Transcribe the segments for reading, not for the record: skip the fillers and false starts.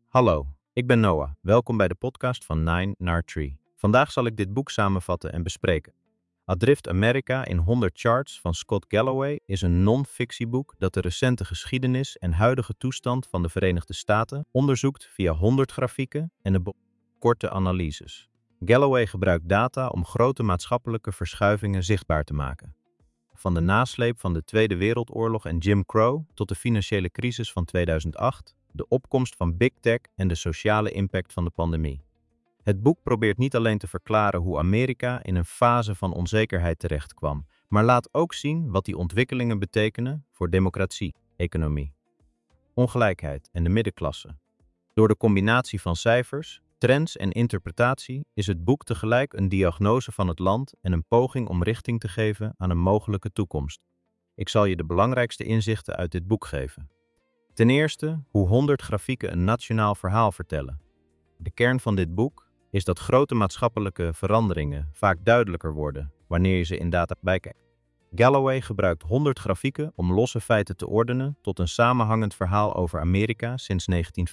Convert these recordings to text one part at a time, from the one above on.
Hallo, ik ben Noah. Welkom bij de podcast van Nine naar Tree. Vandaag zal ik dit boek samenvatten en bespreken. Adrift America in 100 Charts van Scott Galloway is een non-fictieboek dat de recente geschiedenis en huidige toestand van de Verenigde Staten onderzoekt via 100 grafieken en een korte analyses. Galloway gebruikt data om grote maatschappelijke verschuivingen zichtbaar te maken. Van de nasleep van de Tweede Wereldoorlog en Jim Crow tot de financiële crisis van 2008, de opkomst van Big Tech en de sociale impact van de pandemie. Het boek probeert niet alleen te verklaren hoe Amerika in een fase van onzekerheid terechtkwam, maar laat ook zien wat die ontwikkelingen betekenen voor democratie, economie, ongelijkheid en de middenklasse. Door de combinatie van cijfers, trends en interpretatie is het boek tegelijk een diagnose van het land en een poging om richting te geven aan een mogelijke toekomst. Ik zal je de belangrijkste inzichten uit dit boek geven. Ten eerste, hoe 100 grafieken een nationaal verhaal vertellen. De kern van dit boek is dat grote maatschappelijke veranderingen vaak duidelijker worden wanneer je ze in data bijkijkt. Galloway gebruikt 100 grafieken om losse feiten te ordenen tot een samenhangend verhaal over Amerika sinds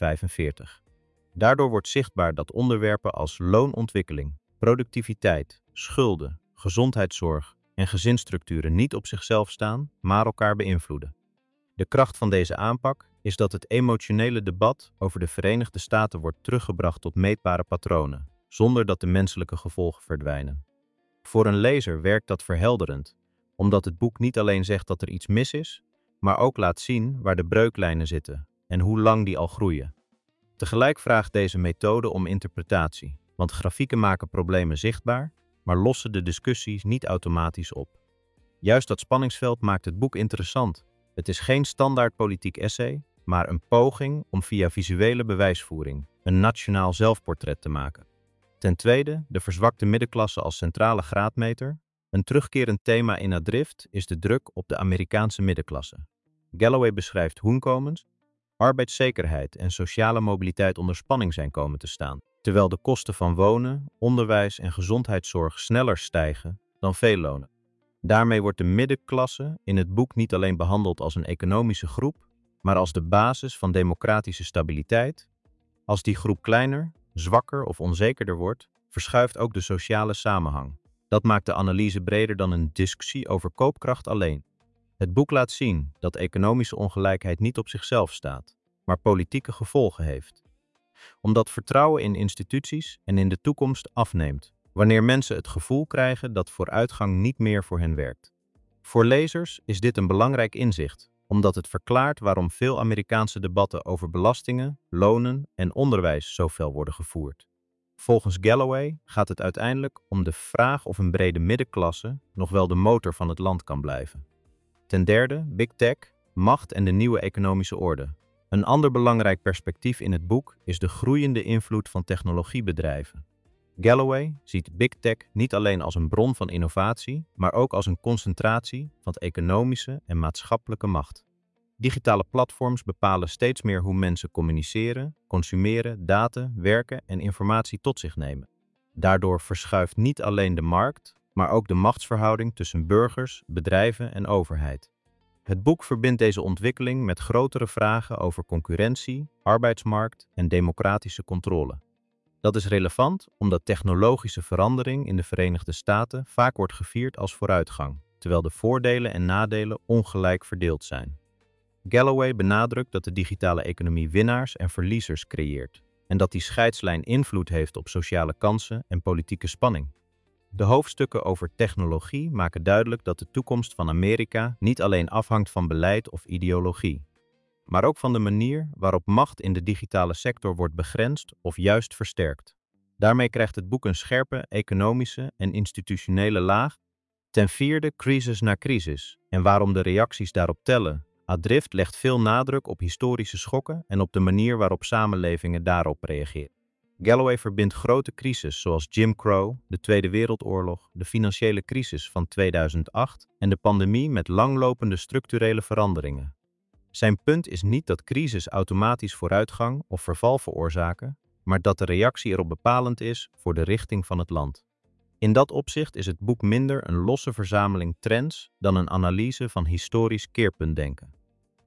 1945. Daardoor wordt zichtbaar dat onderwerpen als loonontwikkeling, productiviteit, schulden, gezondheidszorg en gezinsstructuren niet op zichzelf staan, maar elkaar beïnvloeden. De kracht van deze aanpak is dat het emotionele debat over de Verenigde Staten wordt teruggebracht tot meetbare patronen, zonder dat de menselijke gevolgen verdwijnen. Voor een lezer werkt dat verhelderend, omdat het boek niet alleen zegt dat er iets mis is, maar ook laat zien waar de breuklijnen zitten en hoe lang die al groeien. Tegelijk vraagt deze methode om interpretatie, want grafieken maken problemen zichtbaar, maar lossen de discussies niet automatisch op. Juist dat spanningsveld maakt het boek interessant. Het is geen standaard politiek essay, maar een poging om via visuele bewijsvoering een nationaal zelfportret te maken. Ten tweede, de verzwakte middenklasse als centrale graadmeter. Een terugkerend thema in Adrift is de druk op de Amerikaanse middenklasse. Galloway beschrijft hoe inkomens, arbeidszekerheid en sociale mobiliteit onder spanning zijn komen te staan, terwijl de kosten van wonen, onderwijs en gezondheidszorg sneller stijgen dan veel lonen. Daarmee wordt de middenklasse in het boek niet alleen behandeld als een economische groep, maar als de basis van democratische stabiliteit. Als die groep kleiner, zwakker of onzekerder wordt, verschuift ook de sociale samenhang. Dat maakt de analyse breder dan een discussie over koopkracht alleen. Het boek laat zien dat economische ongelijkheid niet op zichzelf staat, maar politieke gevolgen heeft. Omdat vertrouwen in instituties en in de toekomst afneemt, wanneer mensen het gevoel krijgen dat vooruitgang niet meer voor hen werkt. Voor lezers is dit een belangrijk inzicht, omdat het verklaart waarom veel Amerikaanse debatten over belastingen, lonen en onderwijs zo fel worden gevoerd. Volgens Galloway gaat het uiteindelijk om de vraag of een brede middenklasse nog wel de motor van het land kan blijven. Ten derde, Big Tech, macht en de nieuwe economische orde. Een ander belangrijk perspectief in het boek is de groeiende invloed van technologiebedrijven. Galloway ziet Big Tech niet alleen als een bron van innovatie, maar ook als een concentratie van economische en maatschappelijke macht. Digitale platforms bepalen steeds meer hoe mensen communiceren, consumeren, daten, werken en informatie tot zich nemen. Daardoor verschuift niet alleen de markt, maar ook de machtsverhouding tussen burgers, bedrijven en overheid. Het boek verbindt deze ontwikkeling met grotere vragen over concurrentie, arbeidsmarkt en democratische controle. Dat is relevant omdat technologische verandering in de Verenigde Staten vaak wordt gevierd als vooruitgang, terwijl de voordelen en nadelen ongelijk verdeeld zijn. Galloway benadrukt dat de digitale economie winnaars en verliezers creëert en dat die scheidslijn invloed heeft op sociale kansen en politieke spanning. De hoofdstukken over technologie maken duidelijk dat de toekomst van Amerika niet alleen afhangt van beleid of ideologie, maar ook van de manier waarop macht in de digitale sector wordt begrensd of juist versterkt. Daarmee krijgt het boek een scherpe economische en institutionele laag. Ten vierde, crisis na crisis en waarom de reacties daarop tellen. Adrift legt veel nadruk op historische schokken en op de manier waarop samenlevingen daarop reageren. Galloway verbindt grote crises zoals Jim Crow, de Tweede Wereldoorlog, de financiële crisis van 2008 en de pandemie met langlopende structurele veranderingen. Zijn punt is niet dat crisis automatisch vooruitgang of verval veroorzaken, maar dat de reactie erop bepalend is voor de richting van het land. In dat opzicht is het boek minder een losse verzameling trends dan een analyse van historisch keerpuntdenken.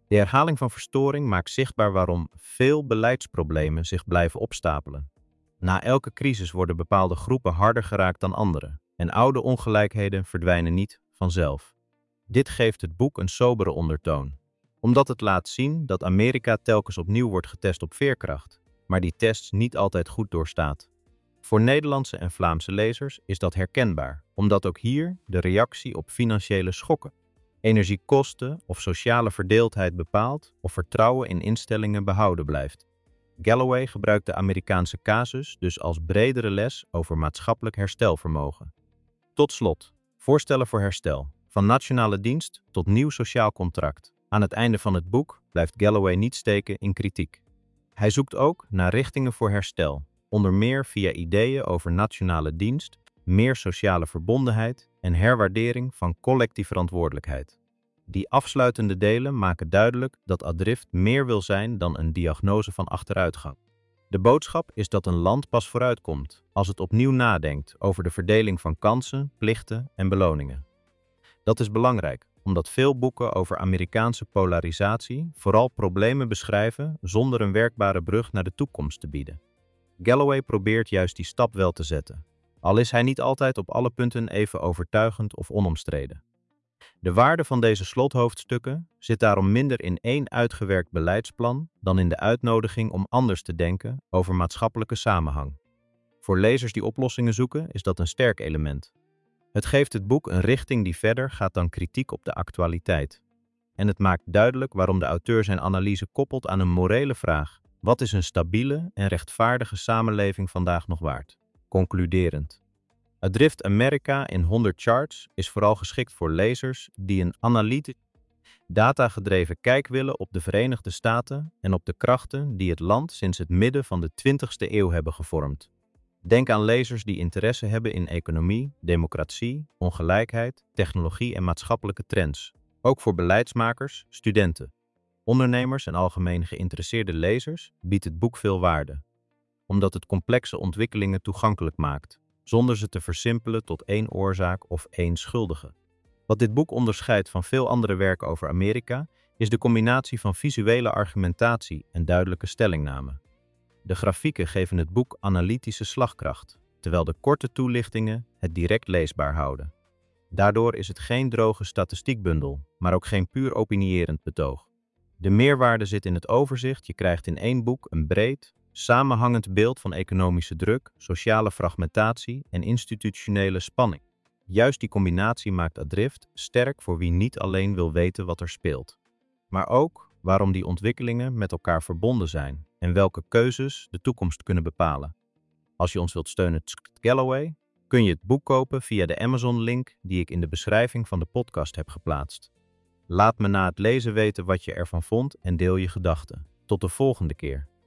De herhaling van verstoring maakt zichtbaar waarom veel beleidsproblemen zich blijven opstapelen. Na elke crisis worden bepaalde groepen harder geraakt dan anderen en oude ongelijkheden verdwijnen niet vanzelf. Dit geeft het boek een sobere ondertoon, omdat het laat zien dat Amerika telkens opnieuw wordt getest op veerkracht, maar die tests niet altijd goed doorstaat. Voor Nederlandse en Vlaamse lezers is dat herkenbaar, omdat ook hier de reactie op financiële schokken, energiekosten of sociale verdeeldheid bepaalt of vertrouwen in instellingen behouden blijft. Galloway gebruikt de Amerikaanse casus dus als bredere les over maatschappelijk herstelvermogen. Tot slot, voorstellen voor herstel. Van nationale dienst tot nieuw sociaal contract. Aan het einde van het boek blijft Galloway niet steken in kritiek. Hij zoekt ook naar richtingen voor herstel, onder meer via ideeën over nationale dienst, meer sociale verbondenheid en herwaardering van collectieve verantwoordelijkheid. Die afsluitende delen maken duidelijk dat Adrift meer wil zijn dan een diagnose van achteruitgang. De boodschap is dat een land pas vooruitkomt als het opnieuw nadenkt over de verdeling van kansen, plichten en beloningen. Dat is belangrijk, omdat veel boeken over Amerikaanse polarisatie vooral problemen beschrijven zonder een werkbare brug naar de toekomst te bieden. Galloway probeert juist die stap wel te zetten, al is hij niet altijd op alle punten even overtuigend of onomstreden. De waarde van deze slothoofdstukken zit daarom minder in één uitgewerkt beleidsplan dan in de uitnodiging om anders te denken over maatschappelijke samenhang. Voor lezers die oplossingen zoeken is dat een sterk element. Het geeft het boek een richting die verder gaat dan kritiek op de actualiteit. En het maakt duidelijk waarom de auteur zijn analyse koppelt aan een morele vraag: wat is een stabiele en rechtvaardige samenleving vandaag nog waard? Concluderend. Adrift Amerika in 100 charts is vooral geschikt voor lezers die een analytisch, datagedreven kijk willen op de Verenigde Staten en op de krachten die het land sinds het midden van de 20e eeuw hebben gevormd. Denk aan lezers die interesse hebben in economie, democratie, ongelijkheid, technologie en maatschappelijke trends. Ook voor beleidsmakers, studenten, ondernemers en algemeen geïnteresseerde lezers biedt het boek veel waarde, omdat het complexe ontwikkelingen toegankelijk maakt, zonder ze te versimpelen tot één oorzaak of één schuldige. Wat dit boek onderscheidt van veel andere werken over Amerika, is de combinatie van visuele argumentatie en duidelijke stellingname. De grafieken geven het boek analytische slagkracht, terwijl de korte toelichtingen het direct leesbaar houden. Daardoor is het geen droge statistiekbundel, maar ook geen puur opinierend betoog. De meerwaarde zit in het overzicht. Je krijgt in één boek een breed, samenhangend beeld van economische druk, sociale fragmentatie en institutionele spanning. Juist die combinatie maakt Adrift sterk voor wie niet alleen wil weten wat er speelt, maar ook waarom die ontwikkelingen met elkaar verbonden zijn en welke keuzes de toekomst kunnen bepalen. Als je ons wilt steunen, Galloway, kun je het boek kopen via de Amazon-link die ik in de beschrijving van de podcast heb geplaatst. Laat me na het lezen weten wat je ervan vond en deel je gedachten. Tot de volgende keer.